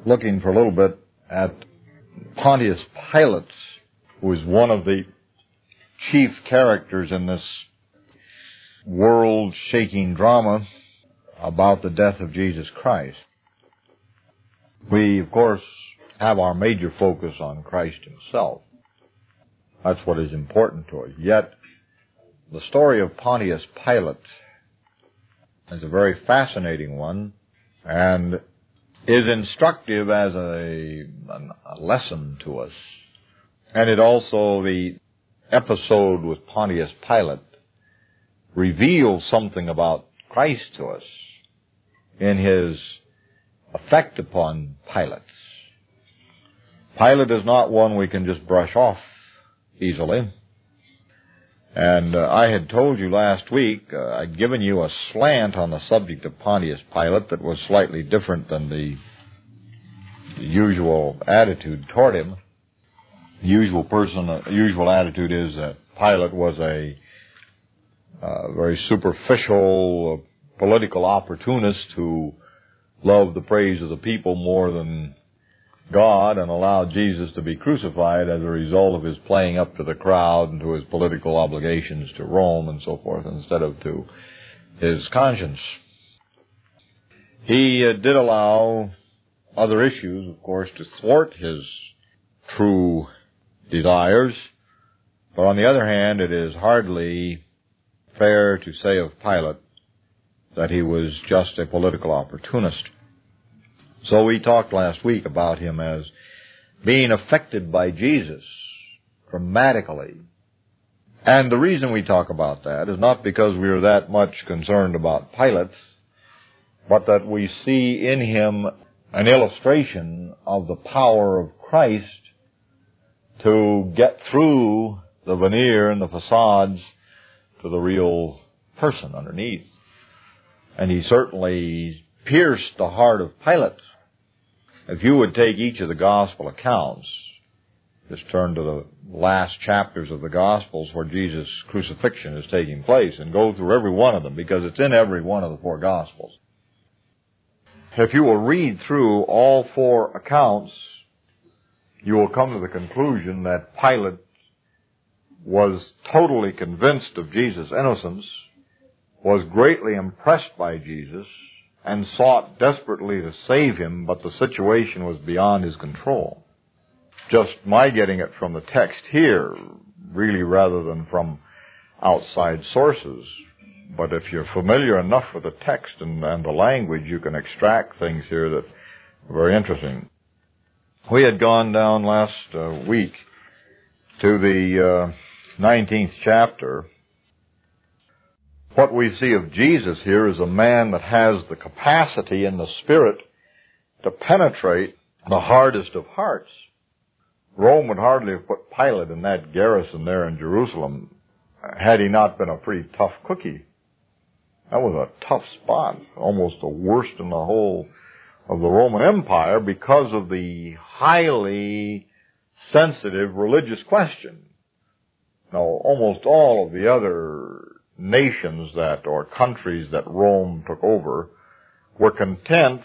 looking for a little bit at Pontius Pilate, who is one of the chief characters in this world-shaking drama about the death of Jesus Christ. We, of course, have our major focus on Christ himself. That's what is important to us. Yet, the story of Pontius Pilate is a very fascinating one and is instructive as a lesson to us. And it also, the episode with Pontius Pilate reveals something about Christ to us in his effect upon Pilate. Pilate is not one we can just brush off easily. And I had told you last week, I'd given you a slant on the subject of Pontius Pilate that was slightly different than the usual attitude toward him. The usual attitude is that Pilate was a very superficial political opportunist who loved the praise of the people more than God and allowed Jesus to be crucified as a result of his playing up to the crowd and to his political obligations to Rome and so forth, instead of to his conscience. He did allow other issues, of course, to thwart his true desires, but on the other hand, it is hardly fair to say of Pilate that he was just a political opportunist. So we talked last week about him as being affected by Jesus dramatically. And the reason we talk about that is not because we are that much concerned about Pilate, but that we see in him an illustration of the power of Christ to get through the veneer and the facades to the real person underneath. And he certainly pierced the heart of Pilate. If you would take each of the gospel accounts, just turn to the last chapters of the Gospels where Jesus' crucifixion is taking place and go through every one of them, because it's in every one of the four Gospels. If you will read through all four accounts, you will come to the conclusion that Pilate was totally convinced of Jesus' innocence, was greatly impressed by Jesus, and sought desperately to save him, but the situation was beyond his control. Just my getting it from the text here, really, rather than from outside sources. But if you're familiar enough with the text and the language, you can extract things here that are very interesting. We had gone down last week to the 19th chapter. What we see of Jesus here is a man that has the capacity and the spirit to penetrate the hardest of hearts. Rome would hardly have put Pilate in that garrison there in Jerusalem had he not been a pretty tough cookie. That was a tough spot, almost the worst in the whole of the Roman Empire, because of the highly sensitive religious question. Now, almost all of the other nations or countries that Rome took over were content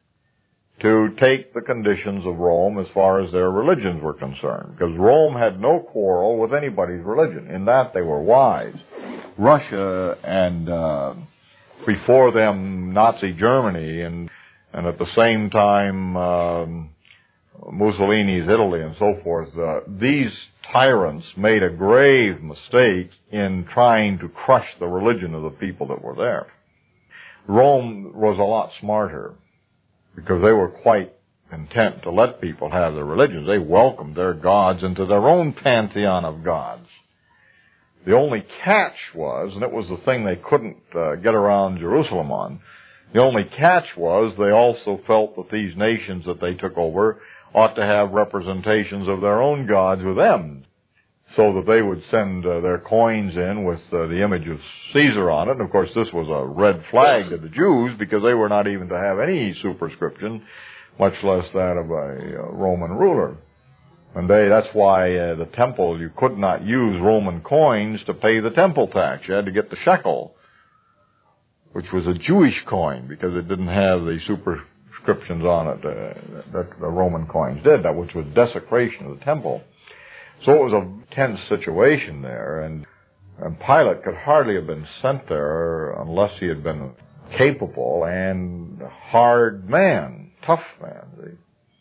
to take the conditions of Rome as far as their religions were concerned, because Rome had no quarrel with anybody's religion. In that they were wise. Russia and before them Nazi Germany and at the same time Mussolini's Italy and so forth, these tyrants made a grave mistake in trying to crush the religion of the people that were there. Rome was a lot smarter, because they were quite content to let people have their religions. They welcomed their gods into their own pantheon of gods. The only catch was, and it was the thing they couldn't get around Jerusalem on, the only catch was they also felt that these nations that they took over ought to have representations of their own gods with them, so that they would send their coins in with the image of Caesar on it. And of course this was a red flag to the Jews, because they were not even to have any superscription, much less that of a Roman ruler. And that's why the temple, you could not use Roman coins to pay the temple tax. You had to get the shekel, which was a Jewish coin, because it didn't have the superscription inscriptions on it that the Roman coins did, that which was desecration of the temple. So it was a tense situation there, and Pilate could hardly have been sent there unless he had been capable and hard man, tough man. See?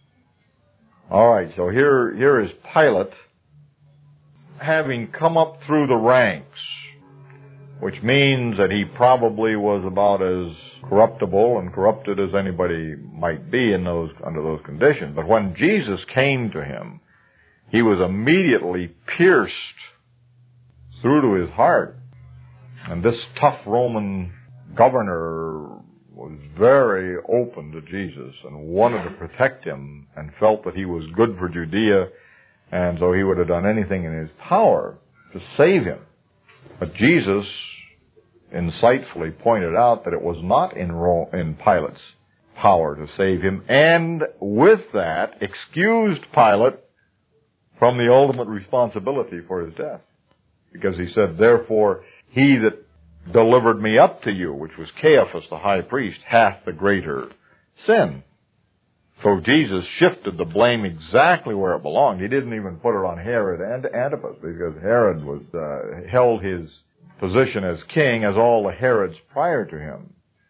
All right, so here is Pilate, having come up through the ranks, which means that he probably was about as corruptible and corrupted as anybody might be under those conditions. But when Jesus came to him, he was immediately pierced through to his heart. And this tough Roman governor was very open to Jesus and wanted to protect him and felt that he was good for Judea, and so he would have done anything in his power to save him. But Jesus insightfully pointed out that it was not in Pilate's power to save him, and with that excused Pilate from the ultimate responsibility for his death. Because he said, therefore, he that delivered me up to you, which was Caiaphas the high priest, hath the greater sin. So Jesus shifted the blame exactly where it belonged. He didn't even put it on Herod and Antipas, because Herod was held his position as king as all the Herods prior to him.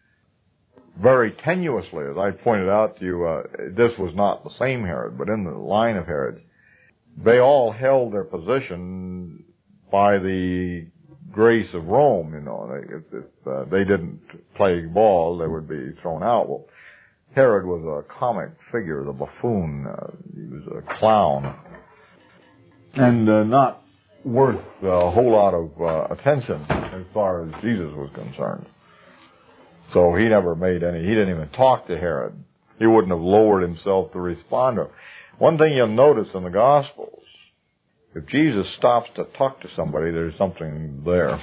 Very tenuously, as I pointed out to you, this was not the same Herod, but in the line of Herod. They all held their position by the grace of Rome, you know. If they didn't play ball, they would be thrown out. Well, Herod was a comic figure, the buffoon. He was a clown. And not worth a whole lot of attention as far as Jesus was concerned. So he never made any, he didn't even talk to Herod. He wouldn't have lowered himself to respond to him. One thing you'll notice in the Gospels, if Jesus stops to talk to somebody, there's something there.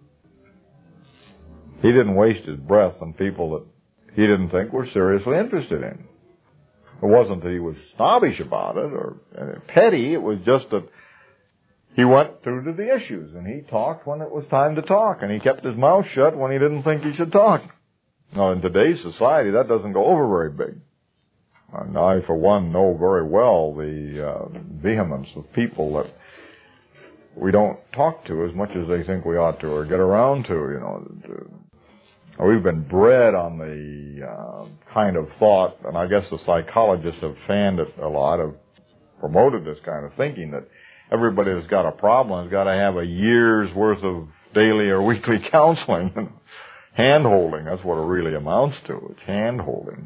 He didn't waste his breath on people that he didn't think were seriously interested in. It wasn't that he was snobbish about it or petty. It was just that he went through to the issues, and he talked when it was time to talk, and he kept his mouth shut when he didn't think he should talk. Now, in today's society, that doesn't go over very big. And I, for one, know very well the vehemence of people that we don't talk to as much as they think we ought to or get around to, you know. We've been bred on the kind of thought, and I guess the psychologists have fanned it a lot, have promoted this kind of thinking, that everybody that's got a problem has got to have a year's worth of daily or weekly counseling. Hand-holding, that's what it really amounts to. It's hand-holding.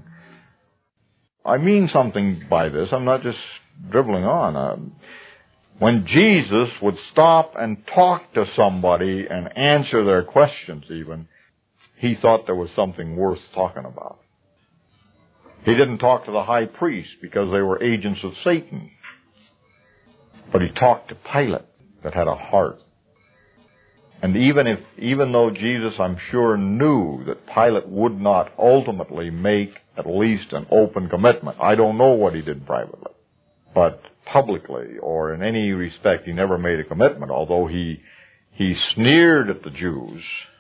I mean something by this. I'm not just dribbling on. When Jesus would stop and talk to somebody and answer their questions even, he thought there was something worth talking about. He didn't talk to the high priest because they were agents of Satan. But he talked to Pilate that had a heart. And even though Jesus, I'm sure, knew that Pilate would not ultimately make at least an open commitment. I don't know what he did privately. But publicly, or in any respect, he never made a commitment, although he sneered at the Jews.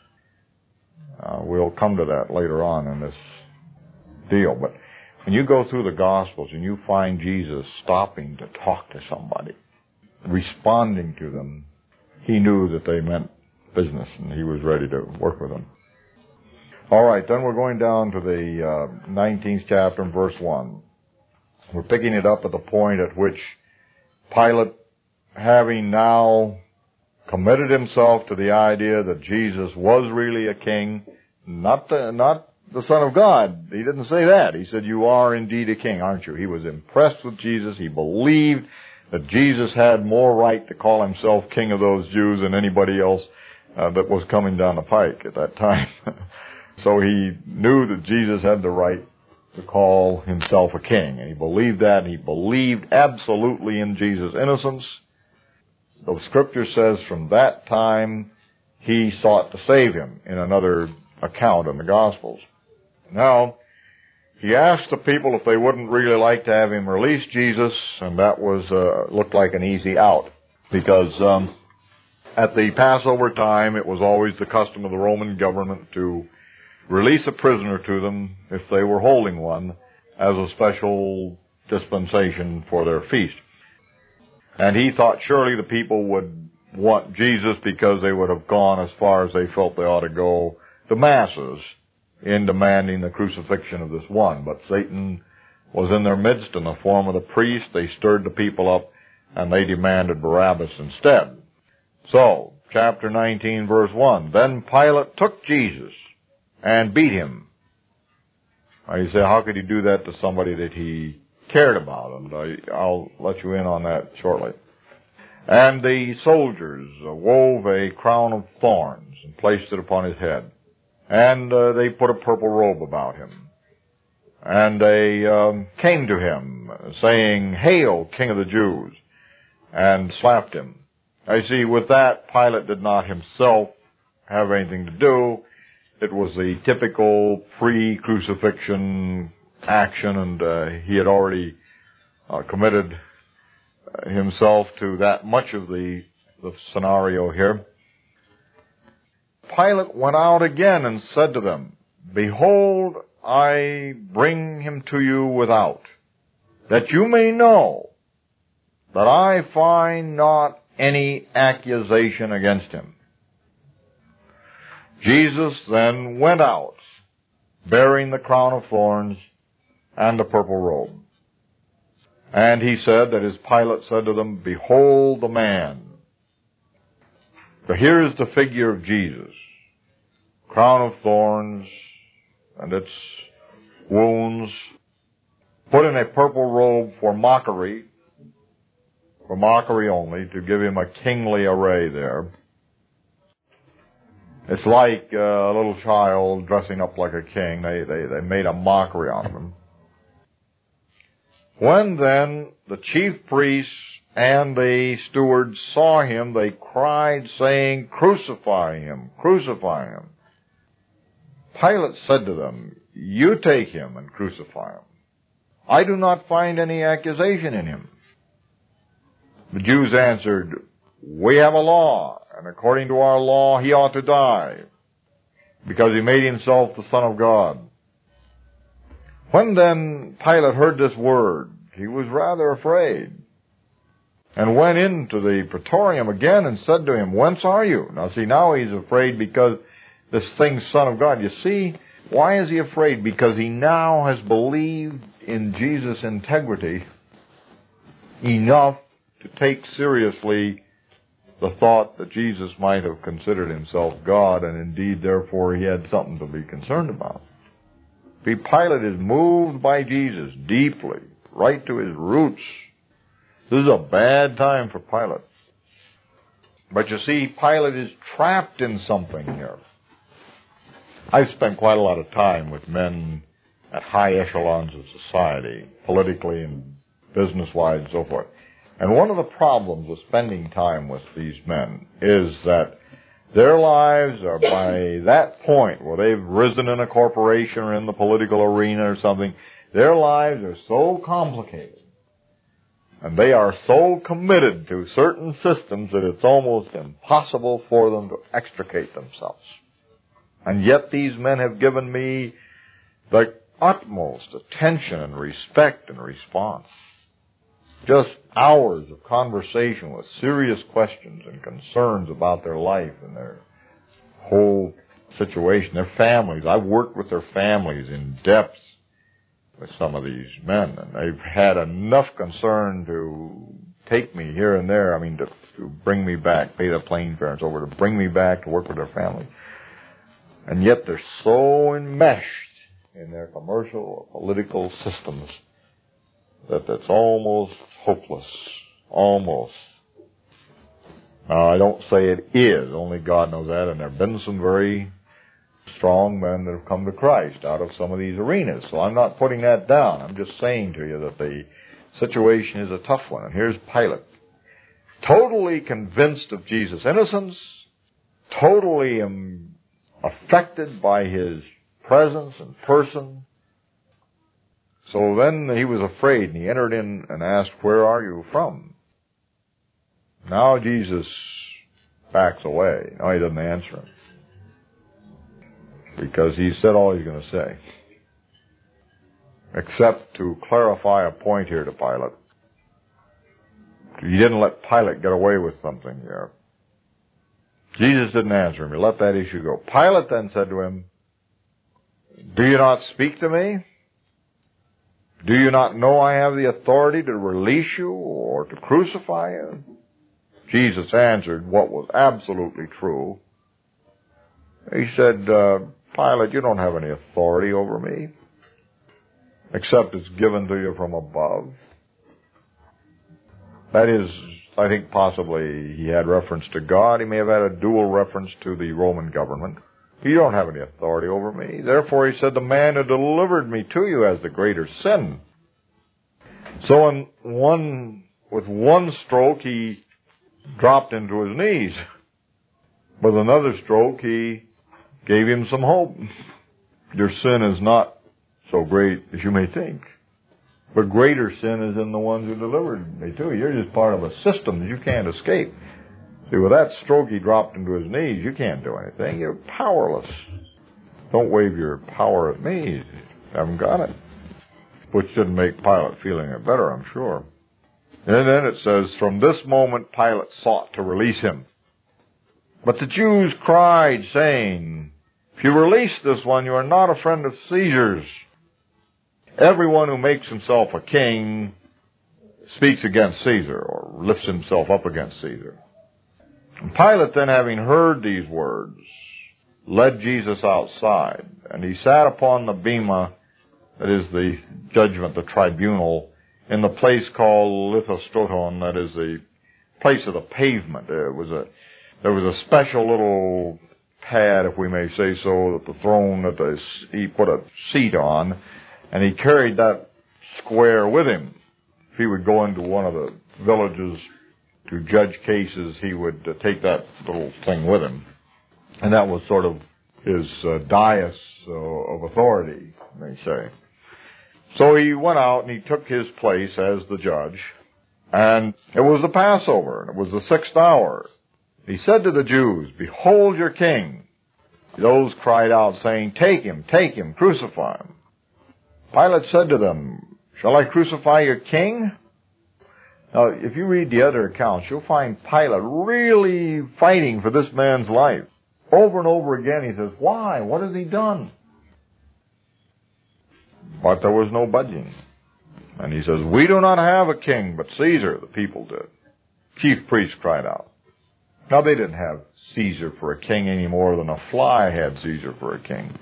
We'll come to that later on in this deal. But when you go through the Gospels and you find Jesus stopping to talk to somebody, responding to them, he knew that they meant business, and he was ready to work with them. All right, then we're going down to the 19th chapter and verse 1. We're picking it up at the point at which Pilate, having now committed himself to the idea that Jesus was really a king, not the Son of God. He didn't say that. He said, you are indeed a king, aren't you? He was impressed with Jesus. He believed that Jesus had more right to call himself king of those Jews than anybody else that was coming down the pike at that time. So he knew that Jesus had the right to call himself a king, and he believed that, and he believed absolutely in Jesus' innocence. The Scripture says from that time he sought to save him in another account in the Gospels. Now, he asked the people if they wouldn't really like to have him release Jesus, and that was looked like an easy out, because at the Passover time it was always the custom of the Roman government to release a prisoner to them if they were holding one, as a special dispensation for their feast. And he thought surely the people would want Jesus because they would have gone as far as they felt they ought to go, the masses, in demanding the crucifixion of this one. But Satan was in their midst in the form of the priest. They stirred the people up, and they demanded Barabbas instead. So, chapter 19, verse 1, Then Pilate took Jesus and beat him. Now you say, how could he do that to somebody that he cared about? And I'll let you in on that shortly. And the soldiers wove a crown of thorns and placed it upon his head. And they put a purple robe about him. And they came to him, saying, Hail, King of the Jews, and slapped him. I see, with that, Pilate did not himself have anything to do. It was the typical pre-crucifixion action, and he had already committed himself to that much of the scenario here. Pilate went out again and said to them, Behold, I bring him to you without, that you may know that I find not any accusation against him. Jesus then went out, bearing the crown of thorns and the purple robe. And he said, that is, Pilate said to them, Behold the man. So here is the figure of Jesus. Crown of thorns and its wounds, put in a purple robe for mockery only, to give him a kingly array there. It's like a little child dressing up like a king. They made a mockery out of him. When then the chief priests and the stewards saw him, they cried, saying, Crucify him, crucify him. Pilate said to them, You take him and crucify him. I do not find any accusation in him. The Jews answered, We have a law, and according to our law he ought to die, because he made himself the Son of God. When then Pilate heard this word, he was rather afraid, and went into the praetorium again and said to him, Whence are you? Now he's afraid because this thing's Son of God. You see, why is he afraid? Because he now has believed in Jesus' integrity enough to take seriously the thought that Jesus might have considered himself God, and indeed, therefore, he had something to be concerned about. See, Pilate is moved by Jesus deeply, right to his roots. This is a bad time for Pilate. But you see, Pilate is trapped in something here. I've spent quite a lot of time with men at high echelons of society, politically and business-wise and so forth. And one of the problems with spending time with these men is that their lives are, by that point where they've risen in a corporation or in the political arena or something, their lives are so complicated and they are so committed to certain systems that it's almost impossible for them to extricate themselves. And yet these men have given me the utmost attention and respect and response. Just hours of conversation with serious questions and concerns about their life and their whole situation, their families. I've worked with their families in depth with some of these men, and they've had enough concern to take me here and there, to bring me back, pay the plane fares over, to bring me back to work with their family. And yet they're so enmeshed in their commercial or political systems that it's almost hopeless. Almost. Now, I don't say it is. Only God knows that. And there have been some very strong men that have come to Christ out of some of these arenas. So I'm not putting that down. I'm just saying to you that the situation is a tough one. And here's Pilate. Totally convinced of Jesus' innocence. Totally affected by his presence and person. So then he was afraid, and he entered in and asked, Where are you from? Now Jesus backs away. Now he doesn't answer him, because he said all he's going to say. except to clarify a point here to Pilate. He didn't let Pilate get away with something here. Jesus didn't answer him. He let that issue go. Pilate then said to him, "Do you not speak to me? Do you not know I have the authority to release you or to crucify you?" Jesus answered what was absolutely true. He said, "Pilate, you don't have any authority over me, except it's given to you from above." That is, I think possibly he had reference to God. He may have had a dual reference to the Roman government. "You don't have any authority over me." Therefore, he said, "The man who delivered me to you has the greater sin." So with one stroke, he dropped into his knees. With another stroke, he gave him some hope. Your sin is not so great as you may think. But greater sin is in the ones who delivered me to you. You're just part of a system that you can't escape. See, with that stroke he dropped into his knees, you can't do anything. You're powerless. Don't wave your power at me. You haven't got it. Which didn't make Pilate feel any better, I'm sure. And then it says, from this moment Pilate sought to release him. But the Jews cried, saying, "If you release this one, you are not a friend of Caesar's. Everyone who makes himself a king speaks against Caesar," or lifts himself up against Caesar. And Pilate then, having heard these words, led Jesus outside, and he sat upon the bema, that is the judgment, the tribunal, in the place called Lithostroton, that is the place of the pavement. There was a special little pad, if we may say so, that the throne that he put a seat on, and he carried that square with him. If he would go into one of the villages to judge cases, he would take that little thing with him. And that was sort of his dais of authority, they say. So he went out and he took his place as the judge. And it was the Passover, and it was the 6th hour. He said to the Jews, "Behold your king." Those cried out, saying, take him, crucify him." Pilate said to them, "Shall I crucify your king?" Now, if you read the other accounts, you'll find Pilate really fighting for this man's life. Over and over again, he says, "Why? What has he done?" But there was no budging. And he says, "We do not have a king, but Caesar," the people did. Chief priests cried out. Now, they didn't have Caesar for a king any more than a fly had Caesar for a king.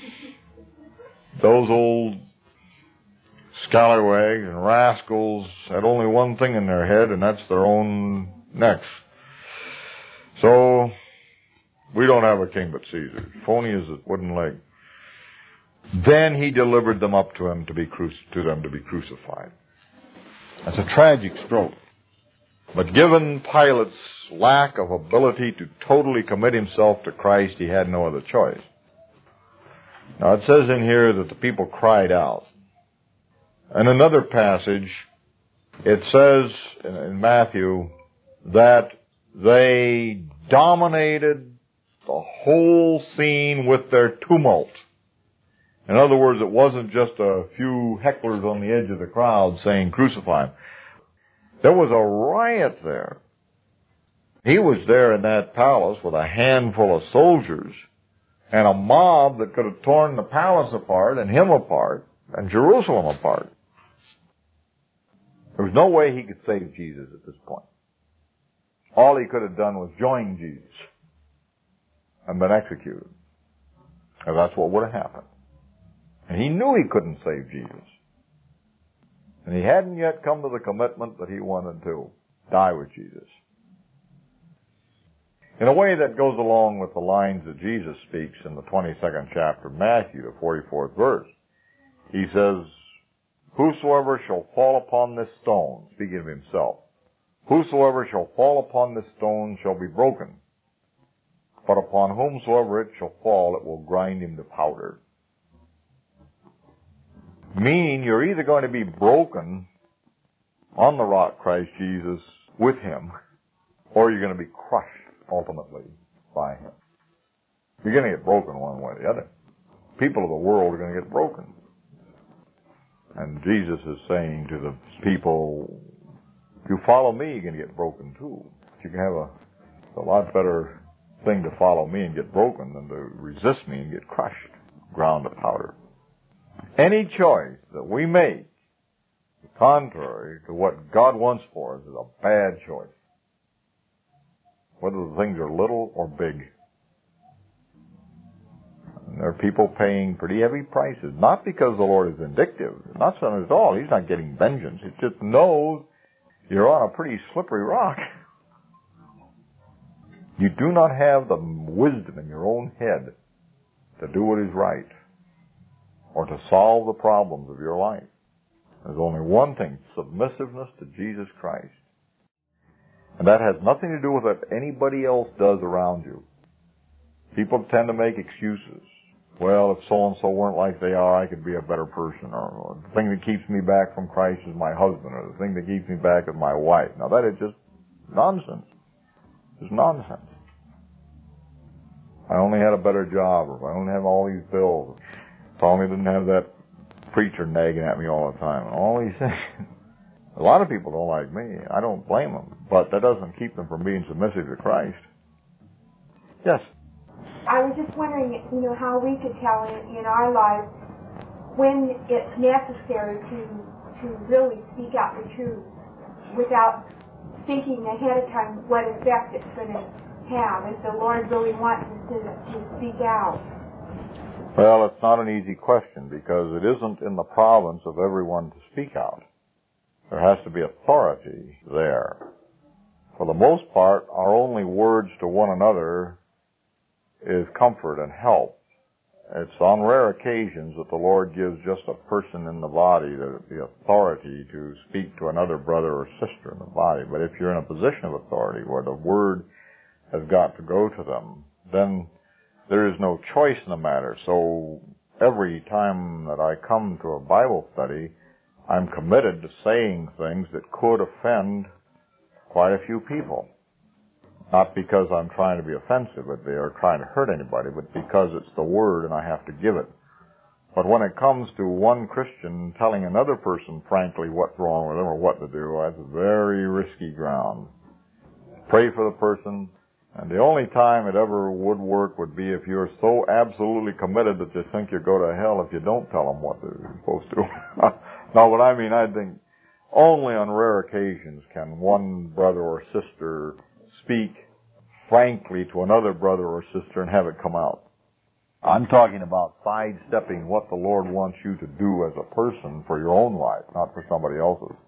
Those old scallywags and rascals had only one thing in their head, and that's their own necks. So, we don't have a king but Caesar. Phony as a wooden leg. Then he delivered them up to him to be crucified. That's a tragic stroke. But given Pilate's lack of ability to totally commit himself to Christ, he had no other choice. Now it says in here that the people cried out. In another passage, it says in Matthew that they dominated the whole scene with their tumult. In other words, it wasn't just a few hecklers on the edge of the crowd saying, "Crucify him." There was a riot there. He was there in that palace with a handful of soldiers and a mob that could have torn the palace apart and him apart and Jerusalem apart. There was no way he could save Jesus at this point. All he could have done was join Jesus and been executed. And that's what would have happened. And he knew he couldn't save Jesus. And he hadn't yet come to the commitment that he wanted to die with Jesus. In a way that goes along with the lines that Jesus speaks in the 22nd chapter of Matthew, the 44th verse. He says, "Whosoever shall fall upon this stone," speaking of himself, "whosoever shall fall upon this stone shall be broken. But upon whomsoever it shall fall, it will grind him to powder." Meaning you're either going to be broken on the rock Christ Jesus with him, or you're going to be crushed ultimately by him. You're going to get broken one way or the other. People of the world are going to get broken. And Jesus is saying to the people, if you follow me, you're going to get broken too. You can have a lot better thing to follow me and get broken than to resist me and get crushed, ground to powder. Any choice that we make contrary to what God wants for us is a bad choice, whether the things are little or big. And there are people paying pretty heavy prices, not because the Lord is vindictive, not so at all. He's not getting vengeance. He just knows you're on a pretty slippery rock. You do not have the wisdom in your own head to do what is right or to solve the problems of your life. There's only one thing, submissiveness to Jesus Christ. And that has nothing to do with what anybody else does around you. People tend to make excuses. Well, if so-and-so weren't like they are, I could be a better person. Or the thing that keeps me back from Christ is my husband. Or the thing that keeps me back is my wife. Now that is just nonsense. It's nonsense. I only had a better job, or if I only have all these bills, if I only didn't have that preacher nagging at me all the time, and all these things. A lot of people don't like me. I don't blame them, but that doesn't keep them from being submissive to Christ. Yes? I was just wondering, how we could tell in our lives when it's necessary to really speak out the truth without thinking ahead of time what effect it's going to have, if the Lord really wants us to speak out. Well, it's not an easy question because it isn't in the province of everyone to speak out. There has to be authority there. For the most part, our only words to one another is comfort and help. It's on rare occasions that the Lord gives just a person in the body the authority to speak to another brother or sister in the body. But if you're in a position of authority where the word has got to go to them, then there is no choice in the matter. So every time that I come to a Bible study, I'm committed to saying things that could offend quite a few people. Not because I'm trying to be offensive or trying to hurt anybody, but because it's the Word and I have to give it. But when it comes to one Christian telling another person frankly what's wrong with them or what to do, that's very risky ground. Pray for the person, and the only time it ever would work would be if you're so absolutely committed that you think you'll go to hell if you don't tell them what they're supposed to. No, but I mean, I think only on rare occasions can one brother or sister speak frankly to another brother or sister and have it come out. I'm talking about sidestepping what the Lord wants you to do as a person for your own life, not for somebody else's.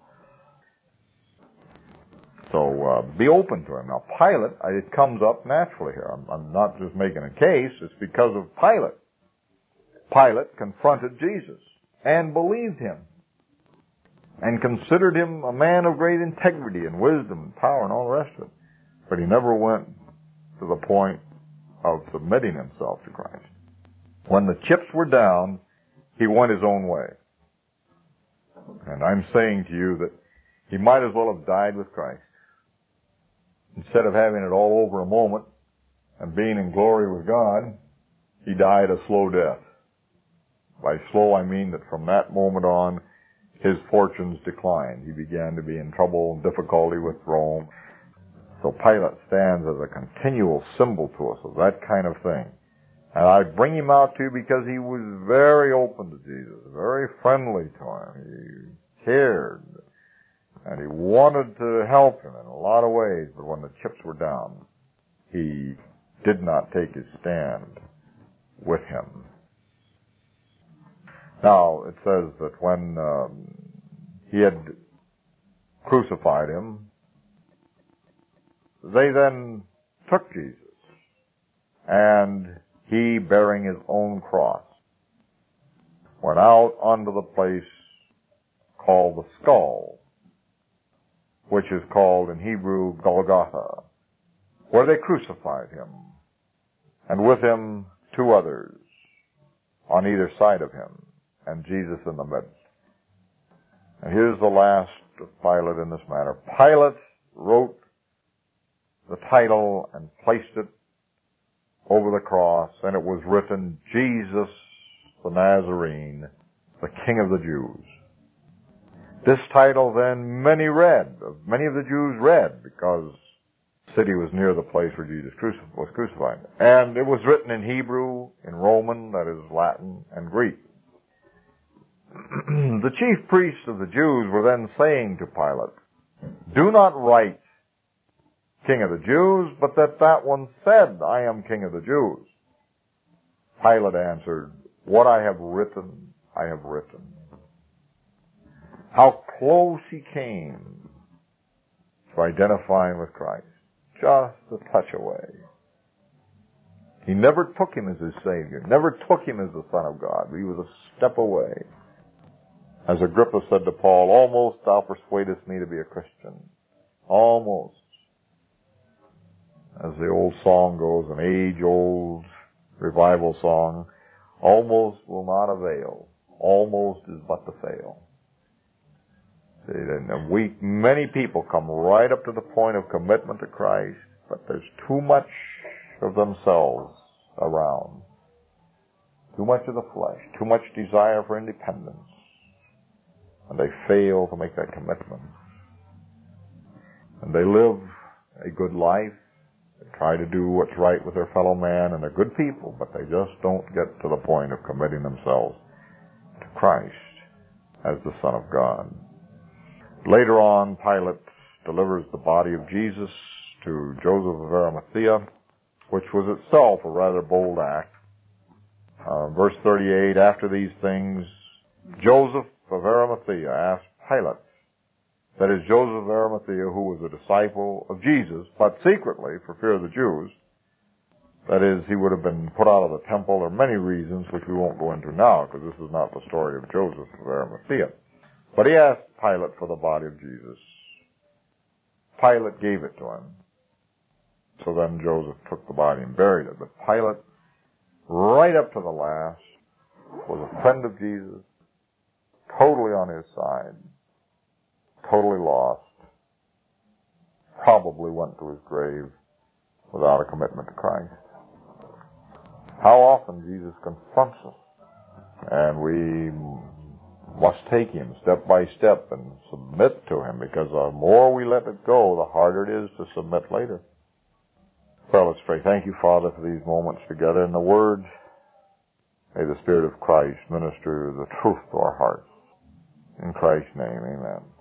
So be open to him. Now, Pilate, it comes up naturally here. I'm not just making a case. It's because of Pilate. Pilate confronted Jesus and believed him and considered him a man of great integrity and wisdom and power and all the rest of it. But he never went to the point of submitting himself to Christ. When the chips were down, he went his own way. And I'm saying to you that he might as well have died with Christ. Instead of having it all over a moment and being in glory with God, he died a slow death. By slow, I mean that from that moment on, his fortunes declined. He began to be in trouble and difficulty with Rome. So Pilate stands as a continual symbol to us of that kind of thing. And I bring him out to you because he was very open to Jesus, very friendly to him. He cared. And he wanted to help him in a lot of ways, but when the chips were down, he did not take his stand with him. Now, it says that when he had crucified him, they then took Jesus, and he, bearing his own cross, went out unto the place called the Skull, which is called in Hebrew Golgotha, where they crucified him, and with him two others on either side of him, and Jesus in the midst. And here's the last of Pilate in this matter. Pilate wrote the title and placed it over the cross, and it was written, Jesus the Nazarene, the King of the Jews. This title then many of the Jews read, because the city was near the place where Jesus was crucified. And it was written in Hebrew, in Roman, that is Latin, and Greek. The chief priests of the Jews were then saying to Pilate, "Do not write King of the Jews, but that one said, 'I am King of the Jews.'" Pilate answered, "What I have written, I have written." How close he came to identifying with Christ. Just a touch away. He never took him as his Savior, never took him as the Son of God. He was a step away. As Agrippa said to Paul, "Almost thou persuadest me to be a Christian." Almost. As the old song goes, an age-old revival song, almost will not avail. Almost is but to fail. See, and many people come right up to the point of commitment to Christ, but there's too much of themselves around. Too much of the flesh, too much desire for independence. And they fail to make that commitment. And they live a good life. They try to do what's right with their fellow man, and they're good people, but they just don't get to the point of committing themselves to Christ as the Son of God. Later on, Pilate delivers the body of Jesus to Joseph of Arimathea, which was itself a rather bold act. Verse 38, after these things, Joseph of Arimathea asked Pilate, that is Joseph of Arimathea, who was a disciple of Jesus, but secretly, for fear of the Jews, that is, he would have been put out of the temple. There are many reasons which we won't go into now, because this is not the story of Joseph of Arimathea. But he asked Pilate for the body of Jesus. Pilate gave it to him. So then Joseph took the body and buried it. But Pilate, right up to the last, was a friend of Jesus, totally on his side, totally lost, probably went to his grave without a commitment to Christ. How often Jesus confronts us, and we must take him step by step and submit to him, because the more we let it go, the harder it is to submit later. Well, let's pray. Thank you, Father, for these moments together in the Word. May the Spirit of Christ minister the truth to our hearts. In Christ's name, amen.